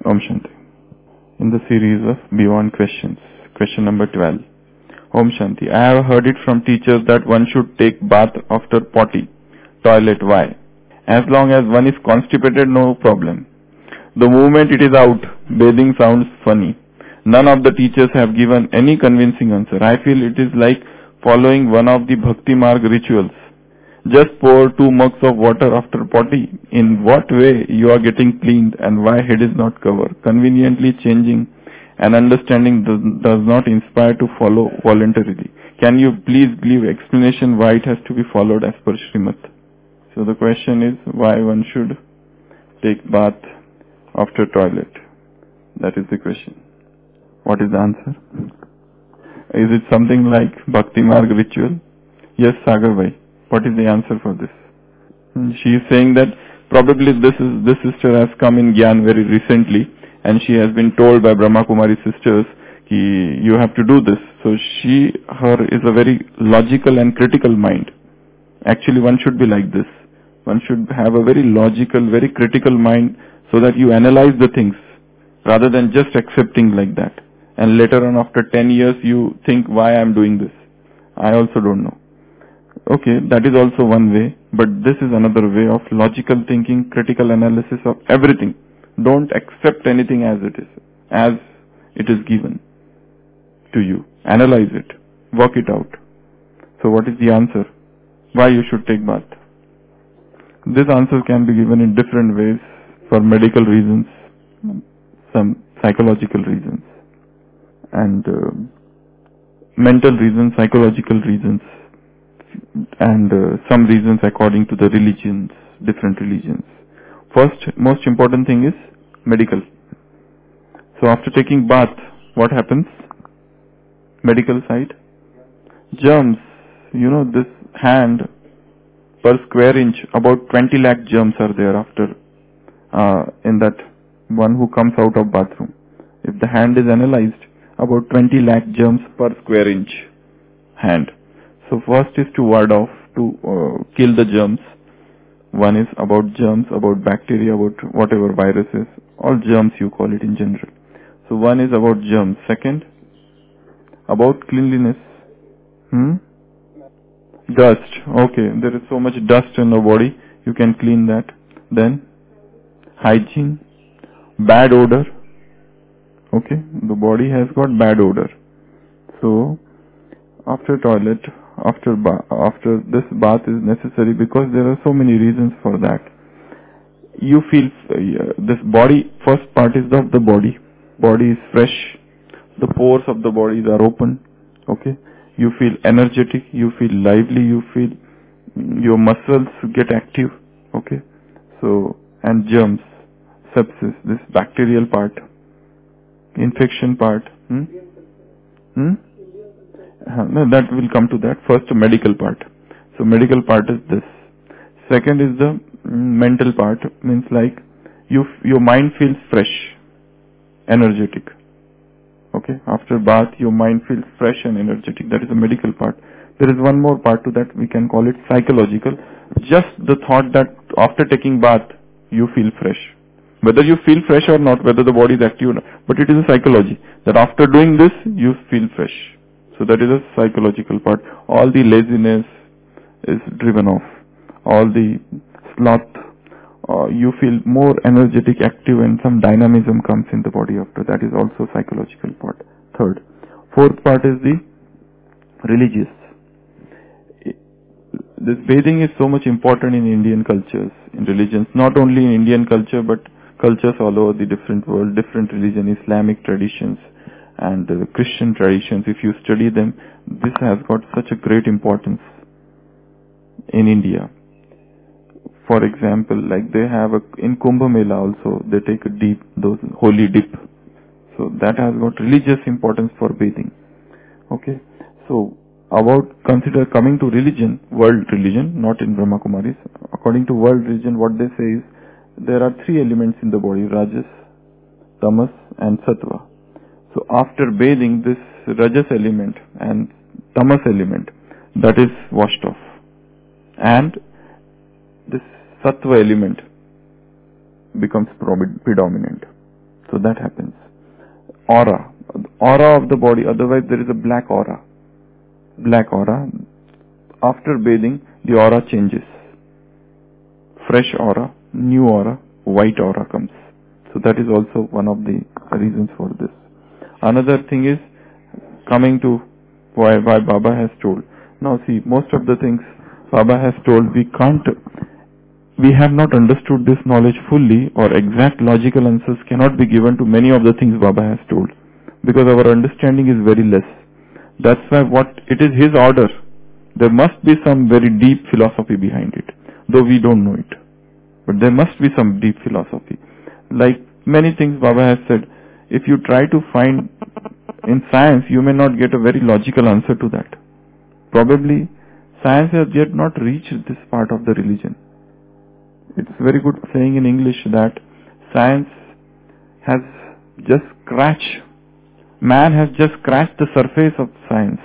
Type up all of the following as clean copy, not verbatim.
Om Shanti. In the series of Beyond Questions, question number 12. Om Shanti. I have heard it from teachers that one should take bath after potty, toilet. Why? As long as one is constipated, no problem. The moment it is out, bathing sounds funny. None of the teachers have given any convincing answer. I feel it is like following one of the Bhakti Marg rituals. Just pour 2 mugs of water after potty. In what way you are getting cleaned and why head is not covered? Conveniently changing and understanding does not inspire to follow voluntarily. Can you please give explanation why it has to be followed as per Srimad? So the question is why one should take bath after toilet. That is the question. What is the answer? Is it something like Bhakti Marg ritual? Yes, Sagar Bhai. What is the answer for this? She is saying that probably this sister has come in Gyan very recently and she has been told by Brahma Kumari sisters you have to do this. So her is a very logical and critical mind. Actually one should be like this. One should have a very logical, very critical mind so that you analyze the things rather than just accepting like that. And later on after 10 years you think why I am doing this. I also don't know. Okay, that is also one way, but this is another way of logical thinking, critical analysis of everything. Don't accept anything as it is given to you. Analyze it. Work it out. So what is the answer? Why you should take bath? This answer can be given in different ways for medical reasons, some psychological reasons, and mental reasons, psychological reasons, and some reasons according to the religions, different religions. First, most important thing is medical. So after taking bath, what happens? Medical side. Germs, this hand per square inch, about 20 lakh germs are there after in that one who comes out of bathroom. If the hand is analyzed, about 20 lakh germs per square inch hand. So first is to ward off, to kill the germs. One is about germs, about bacteria, about whatever viruses, all germs you call it in general. So one is about germs. Second, about cleanliness. Dust. Okay, there is so much dust in the body, you can clean that. Then, hygiene, bad odor. Okay, the body has got bad odor. So, after toilet, after this bath is necessary because there are so many reasons for that. You feel this body, first part is of the body. Body is fresh. The pores of the body are open. Okay. You feel energetic. You feel lively. You feel your muscles get active. Okay. So, and germs, sepsis, this bacterial part, infection part. No, that will come to that. First, medical part. So, medical part is this. Second is the mental part. Means like your mind feels fresh, energetic. Okay. After bath, your mind feels fresh and energetic. That is the medical part. There is one more part to that. We can call it psychological. Just the thought that after taking bath, you feel fresh. Whether you feel fresh or not, whether the body is active or not, but it is a psychology that after doing this, you feel fresh. So that is a psychological part. All the laziness is driven off. All the sloth, you feel more energetic, active, and some dynamism comes in the body after. That is also psychological part. Third. Fourth part is the religious. This bathing is so much important in Indian cultures, in religions. Not only in Indian culture, but cultures all over the different world, different religion, Islamic traditions, and Christian traditions. If you study them, this has got such a great importance in India. For example, like they have in Kumbh Mela also, they take a dip, those holy dip. So that has got religious importance for bathing. Okay. So consider coming to religion, world religion, not in Brahma Kumaris. According to world religion, what they say is there are 3 elements in the body: Rajas, Tamas, and Sattva. So after bathing, this Rajas element and Tamas element, that is washed off, and this Sattva element becomes predominant. So that happens. Aura of the body, otherwise there is a black aura. Black aura. After bathing, the aura changes. Fresh aura, new aura, white aura comes. So that is also one of the reasons for this. Another thing is coming to why Baba has told. Now see, most of the things Baba has told, we have not understood this knowledge fully, or exact logical answers cannot be given to many of the things Baba has told, because our understanding is very less. That's why it is his order. There must be some very deep philosophy behind it, though we don't know it. But there must be some deep philosophy. Like many things Baba has said, if you try to find in science, you may not get a very logical answer to that. Probably science has yet not reached this part of the religion. It's a very good saying in English that science has just scratched, man has just scratched the surface of science.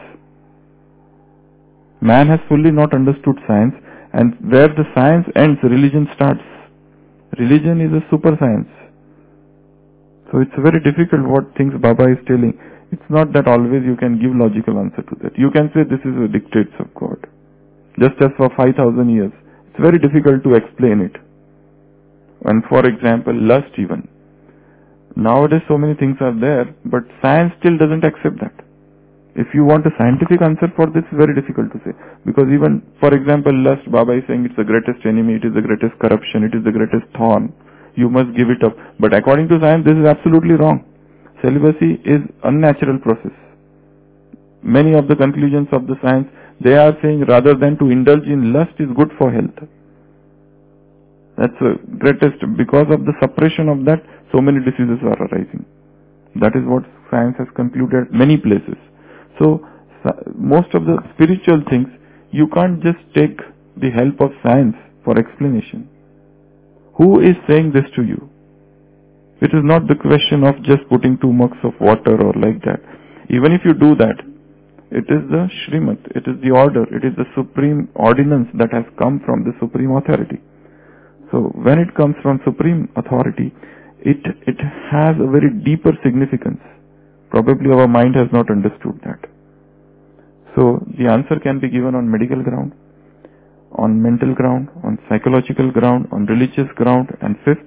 Man has fully not understood science, and where the science ends, religion starts. Religion is a super science. So it's very difficult what things Baba is telling. It's not that always you can give logical answer to that. You can say this is the dictates of God. Just as for 5,000 years. It's very difficult to explain it. And for example, lust even. Nowadays so many things are there, but science still doesn't accept that. If you want a scientific answer for this, it's very difficult to say. Because even, for example, lust, Baba is saying it's the greatest enemy, it is the greatest corruption, it is the greatest thorn. You must give it up. But according to science, this is absolutely wrong. Celibacy is unnatural process. Many of the conclusions of the science, they are saying rather than to indulge in lust is good for health. That's the greatest, because of the suppression of that, so many diseases are arising. That is what science has concluded many places. So, most of the spiritual things, you can't just take the help of science for explanation. Who is saying this to you? It is not the question of just putting 2 mugs of water or like that. Even if you do that, it is the Shrimad, it is the order, it is the supreme ordinance that has come from the supreme authority. So when it comes from supreme authority, it has a very deeper significance. Probably our mind has not understood that. So the answer can be given on medical ground, on mental ground, on psychological ground, on religious ground, and fifth,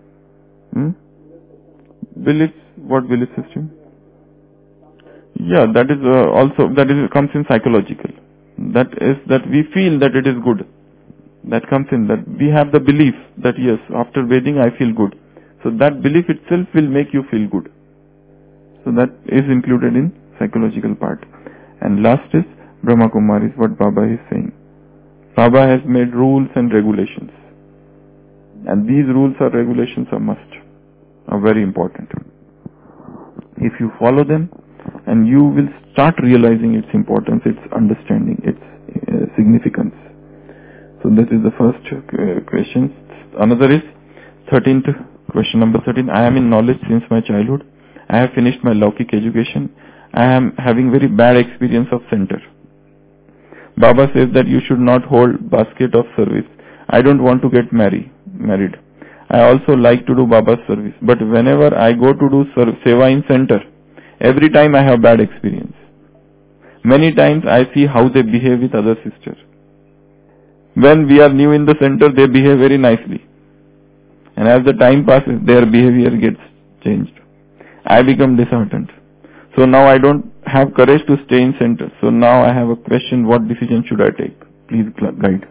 beliefs. What belief system? Yeah, that is also, that is comes in psychological. That is that we feel that it is good. That comes in that we have the belief that yes, after bathing I feel good. So that belief itself will make you feel good. So that is included in psychological part. And last is Brahma Kumaris, what Baba is saying. Baba has made rules and regulations. And these rules or regulations are must, are very important. If you follow them, and you will start realizing its importance, its understanding, its significance. So that is the first question. Another is 13th, question number 13. I am in knowledge since my childhood. I have finished my Laukik education. I am having very bad experience of center. Baba says that you should not hold basket of service. I don't want to get married. I also like to do Baba's service. But whenever I go to do seva in center, every time I have bad experience. Many times I see how they behave with other sisters. When we are new in the center, they behave very nicely. And as the time passes, their behavior gets changed. I become disheartened. So now I don't have courage to stay in center. So now I have a question, what decision should I take? Please guide.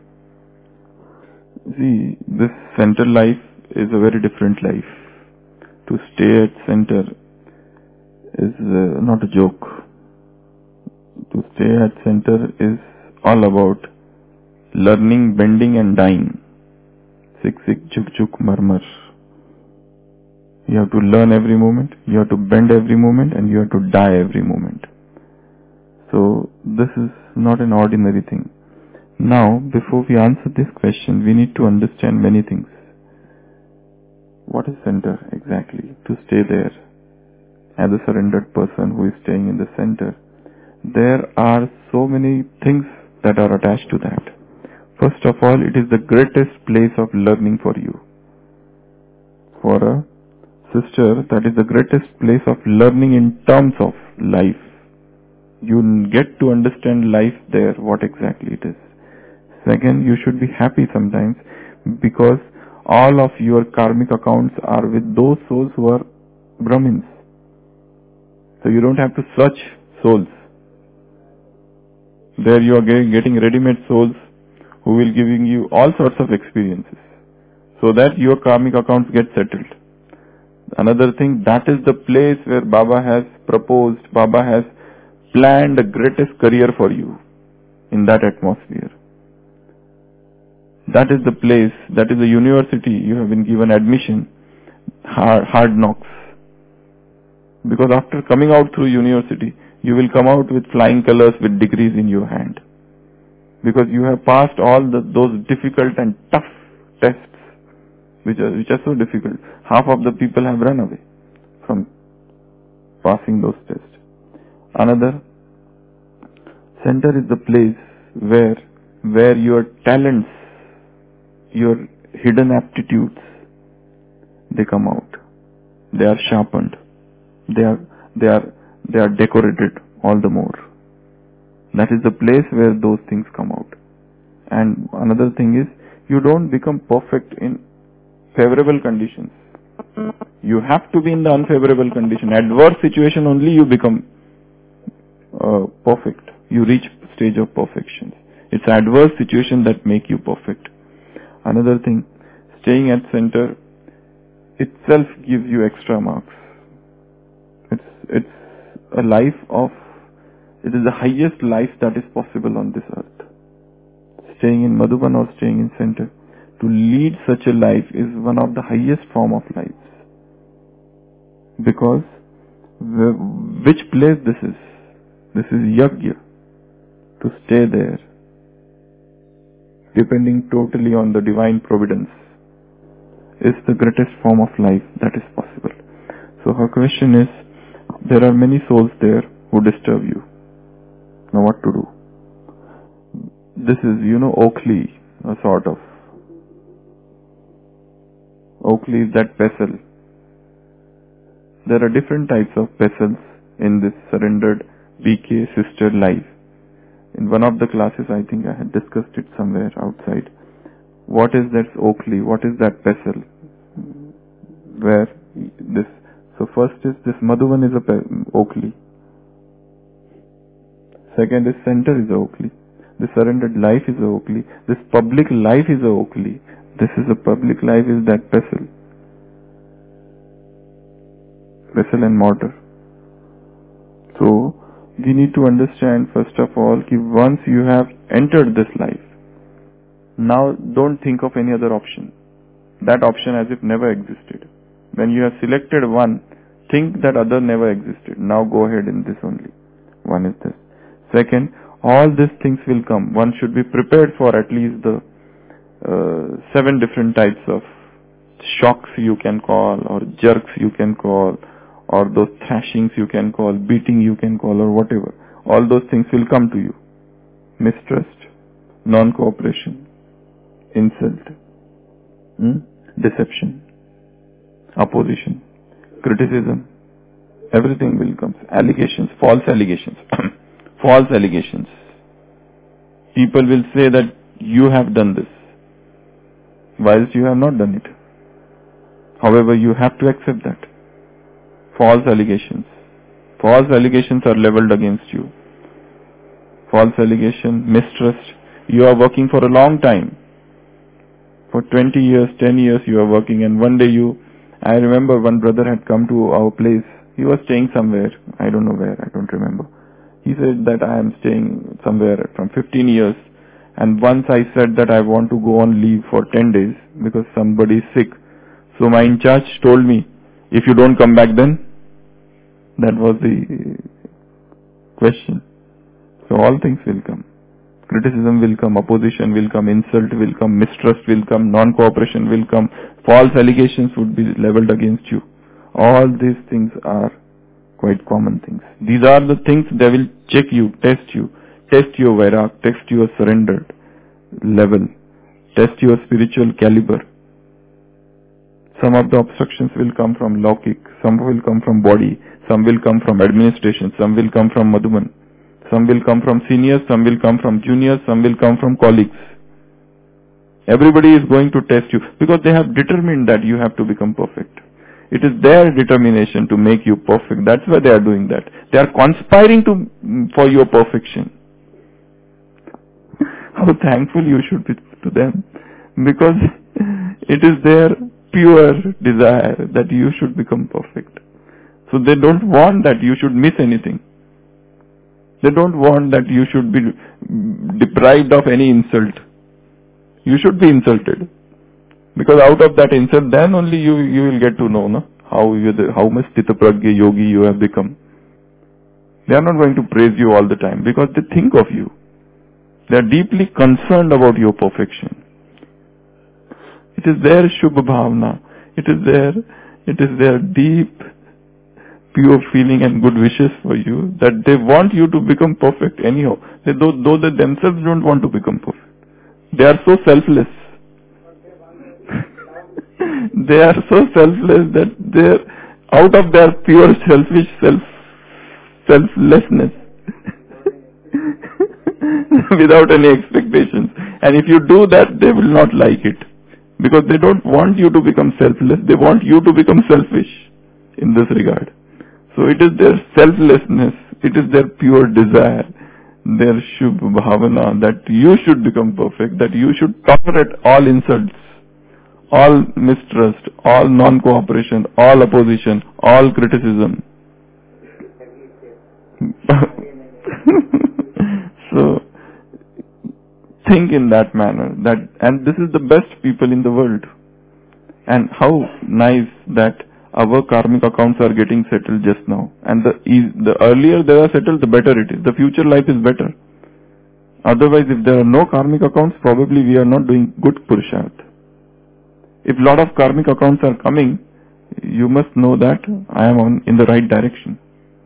See, this center life is a very different life. To stay at center is not a joke. To stay at center is all about learning, bending and dying. Sik sik chuk chuk murmur. You have to learn every moment, you have to bend every moment, and you have to die every moment. So this is not an ordinary thing. Now, before we answer this question, we need to understand many things. What is center exactly? To stay there. As a surrendered person who is staying in the center, there are so many things that are attached to that. First of all, it is the greatest place of learning for you. For a sister, that is the greatest place of learning in terms of life. You get to understand life there, what exactly it is. Second, you should be happy sometimes because all of your karmic accounts are with those souls who are Brahmins. So you don't have to search souls. There you are getting ready-made souls who will giving you all sorts of experiences so that your karmic accounts get settled. Another thing, that is the place where Baba has proposed, Baba has planned the greatest career for you in that atmosphere. That is the place, that is the university you have been given admission, hard knocks. Because after coming out through university, you will come out with flying colors with degrees in your hand. Because you have passed all those difficult and tough tests, which are so difficult. Half of the people have run away from passing those tests. Another, center is the place where your talents, your hidden aptitudes, they come out. They are sharpened. They are decorated all the more. That is the place where those things come out. And another thing is, you don't become perfect in favorable conditions. You have to be in the unfavorable condition. Adverse situation only you become perfect. You reach stage of perfection. It's adverse situation that make you perfect. Another thing, staying at center itself gives you extra marks. It's a life of, it is the highest life that is possible on this earth. Staying in Madhuban or staying in center, to lead such a life is one of the highest form of lives. Because which place this is? This is yajna. To stay there, depending totally on the divine providence, is the greatest form of life that is possible. So her question is, there are many souls there who disturb you. Now what to do? This is, Oakley, a sort of. Oakley is that vessel. There are different types of vessels in this surrendered BK sister life. In one of the classes, I think I had discussed it somewhere outside. What is that Oakley? What is that vessel? Where this? So first is this Madhuvan is a Oakley. Second is center is a Oakley. This surrendered life is a Oakley. This public life is a Oakley. This is a public life is that vessel. Vessel and mortar. So we need to understand first of all that once you have entered this life, now don't think of any other option. That option as if never existed. When you have selected one, think that other never existed. Now go ahead in this only. One is this. Second, all these things will come. One should be prepared for at least the 7 different types of shocks you can call, or jerks you can call, or those thrashings you can call, beating you can call, or whatever. All those things will come to you. Mistrust, non-cooperation, insult, deception, opposition, criticism, everything will come. Allegations, false allegations. False allegations. People will say that you have done this, whilst you have not done it. However, you have to accept that. False allegations. False allegations are leveled against you. False allegation, mistrust. You are working for a long time. For 20 years, 10 years you are working, and one day I remember one brother had come to our place. He was staying somewhere. I don't know where. I don't remember. He said that I am staying somewhere from 15 years. And once I said that I want to go on leave for 10 days because somebody is sick. So my in charge told me, if you don't come back then, that was the question. So all things will come. Criticism will come, opposition will come, insult will come, mistrust will come, non-cooperation will come, false allegations would be leveled against you. All these things are quite common things. These are the things they will check you, test your vairag, test your surrendered level, test your spiritual caliber. Some of the obstructions will come from Laukik, some will come from body, some will come from administration, some will come from Madhuban, some will come from seniors, some will come from juniors, some will come from colleagues. Everybody is going to test you because they have determined that you have to become perfect. It is their determination to make you perfect. That's why they are doing that. They are conspiring for your perfection. How thankful you should be to them, because it is their pure desire that you should become perfect. So they don't want that you should miss anything. They don't want that you should be deprived of any insult. You should be insulted, because out of that insult, then only you will get to know how much Sthitasprajna yogi you have become. They are not going to praise you all the time because they think of you. They are deeply concerned about your perfection. It is their Shubha Bhavna. It is their deep, pure feeling and good wishes for you that they want you to become perfect anyhow. Though they themselves don't want to become perfect. They are so selfless. They are so selfless that they are out of their pure selflessness without any expectations. And if you do that, they will not like it, because they don't want you to become selfless. They want you to become selfish in this regard. So it is their selflessness, it is their pure desire, their Shubha Bhavana that you should become perfect, that you should tolerate all insults, all mistrust, all non-cooperation, all opposition, all criticism. So think in that manner, and this is the best people in the world. And how nice that our karmic accounts are getting settled just now. And the earlier they are settled, the better it is. The future life is better. Otherwise, if there are no karmic accounts, probably we are not doing good Purusharth. If a lot of karmic accounts are coming, you must know that I am in the right direction.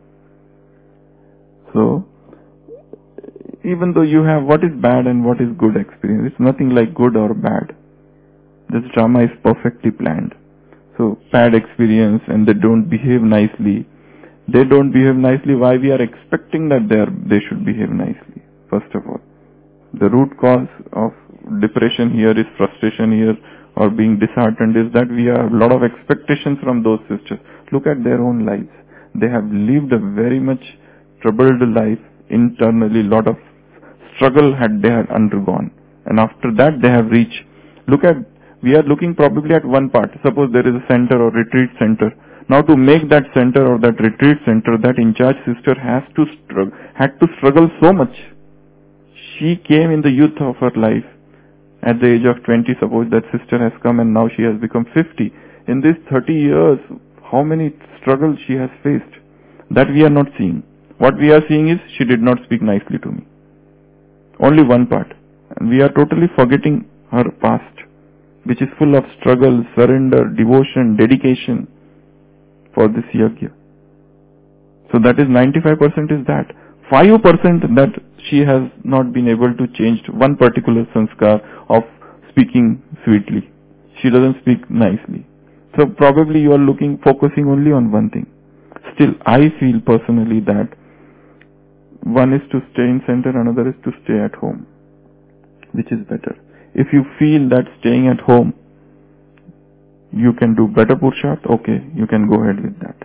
So, even though you have what is bad and what is good experience, it's nothing like good or bad. This drama is perfectly planned. So, bad experience and they don't behave nicely. They don't behave nicely. Why we are expecting that they should behave nicely? First of all, the root cause of depression here is frustration here, or being disheartened, is that we have a lot of expectations from those sisters. Look at their own lives. They have lived a very much troubled life internally. Lot of struggle they had undergone, and after that they have reached. We are looking probably at one part. Suppose there is a center or retreat center. Now to make that center or that retreat center, that in charge sister had to struggle so much. She came in the youth of her life. At the age of 20, suppose that sister has come and now she has become 50. In these 30 years, how many struggles she has faced? That we are not seeing. What we are seeing is she did not speak nicely to me. Only one part. And we are totally forgetting her past, which is full of struggle, surrender, devotion, dedication for this yajna. So that is 95% is that. 5% that she has not been able to change one particular sanskar of speaking sweetly. She doesn't speak nicely. So probably you are focusing only on one thing. Still, I feel personally that one is to stay in center, another is to stay at home. Which is better? If you feel that staying at home, you can do better Purusharth, okay, you can go ahead with that.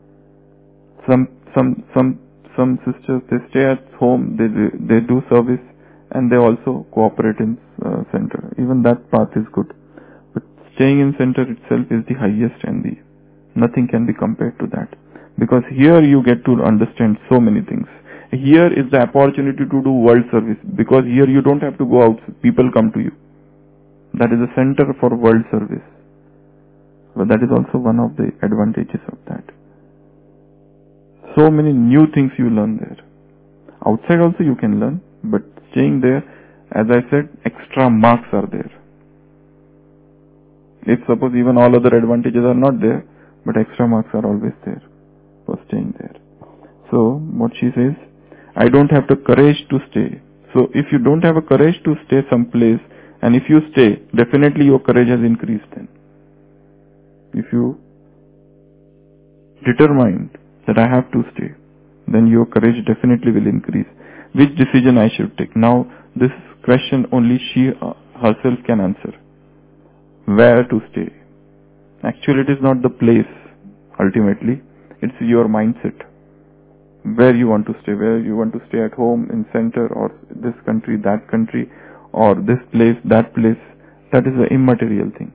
Some sisters, they stay at home, they do service, and they also cooperate in center. Even that path is good. But staying in center itself is the highest, and nothing can be compared to that. Because here you get to understand so many things. Here is the opportunity to do world service, because here you don't have to go out, people come to you. That is a center for world service. But that is also one of the advantages of that. So many new things you learn there. Outside also you can learn, but staying there, as I said, extra marks are there. If suppose even all other advantages are not there, but extra marks are always there for staying there. So what she says, I don't have the courage to stay. So if you don't have a courage to stay someplace, and if you stay, definitely your courage has increased then. If you determine that I have to stay, then your courage definitely will increase. Which decision I should take? Now, this question only she herself can answer. Where to stay? Actually, it is not the place, ultimately. It's your mindset. Where you want to stay. Where you want to stay, at home, in center, or this country, that country, or this place, that place. That is an immaterial thing.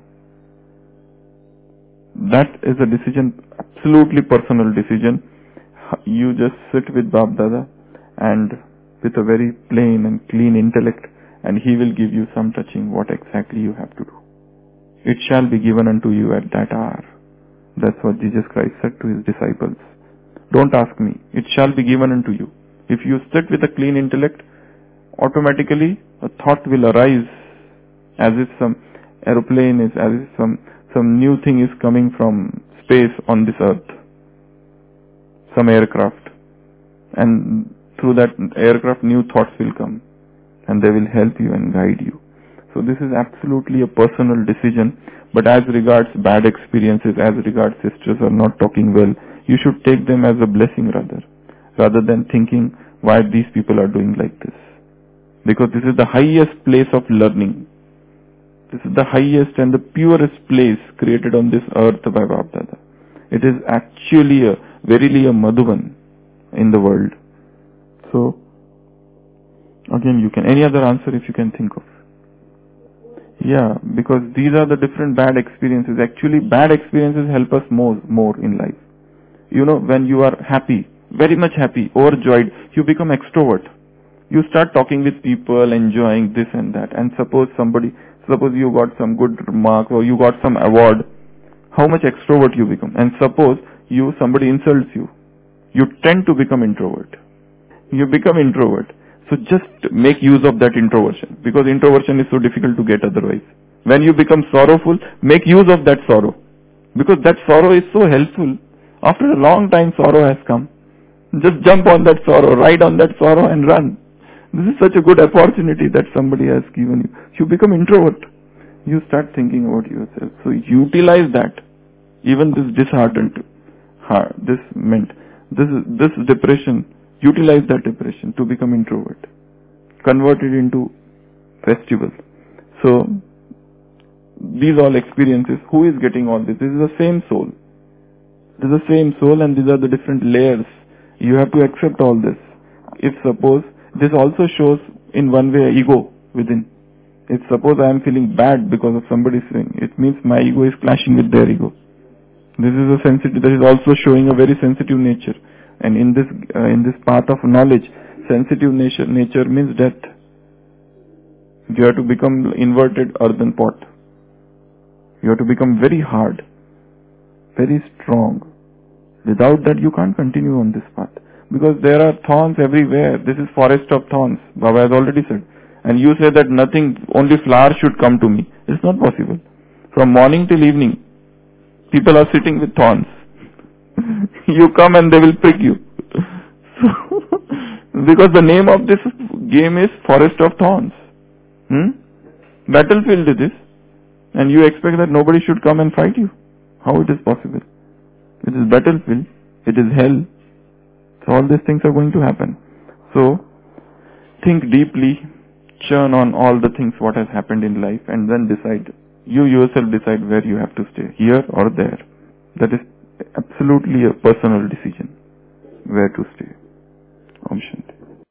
That is a decision, absolutely personal decision. You just sit with Bab Dada and with a very plain and clean intellect, and he will give you some touching what exactly you have to do. It shall be given unto you at that hour. That's what Jesus Christ said to his disciples. Don't ask me. It shall be given unto you. If you sit with a clean intellect, automatically a thought will arise as if some aeroplane is, as if some new thing is coming from space on this earth. Some aircraft. And through that aircraft, new thoughts will come. And they will help you and guide you. So this is absolutely a personal decision. But as regards bad experiences, as regards sisters are not talking well, you should take them as a blessing rather than thinking why these people are doing like this. Because this is the highest place of learning. This is the highest and the purest place created on this earth by Bab Dada. It is actually verily a Madhuban in the world. So, again you can, any other answer if you can think of. Yeah, because these are the different bad experiences. Actually, bad experiences help us more in life. You know, when you are happy, very much happy, overjoyed, you become extrovert. You start talking with people, enjoying this and that. And suppose you got some good mark or you got some award, how much extrovert you become. And suppose somebody insults you, you tend to become introvert. You become introvert. So just make use of that introversion, because introversion is so difficult to get otherwise. When you become sorrowful, make use of that sorrow, because that sorrow is so helpful. After a long time sorrow has come. Just jump on that sorrow, ride on that sorrow and run. This is such a good opportunity that somebody has given you. You become introvert. You start thinking about yourself. So utilize that. Even this disheartened, this depression, utilize that depression to become introvert. Convert it into festival. So, these all experiences, who is getting all this? This is the same soul. This is the same soul, and these are the different layers. You have to accept all this. If suppose, this also shows in one way ego within. If suppose I am feeling bad because of somebody's thing, it means my ego is clashing with their ego. This is that is also showing a very sensitive nature. And in this path of knowledge, sensitive nature means death. You have to become inverted earthen pot. You have to become very hard, very strong. Without that, you can't continue on this path. Because there are thorns everywhere. This is forest of thorns, Baba has already said. And you say that nothing, only flowers should come to me. It's not possible. From morning till evening, people are sitting with thorns. You come and they will prick you. Because the name of this game is Forest of Thorns. Battlefield it is. And you expect that nobody should come and fight you. How it is possible? It is battlefield. It is hell. So all these things are going to happen. So, think deeply, churn on all the things what has happened in life, and then decide. You yourself decide where you have to stay, here or there. That is absolutely a personal decision, where to stay.